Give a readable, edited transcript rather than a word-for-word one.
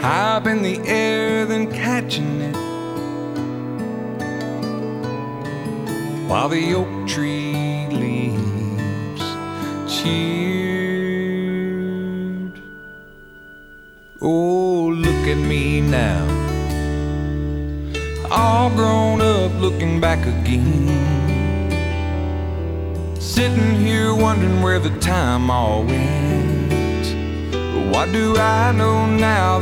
high up in the air, then catching it, while the oak tree leaves cheered. Oh, look at me now, all grown up, looking back again, sitting here wondering where the time all went. What do I know now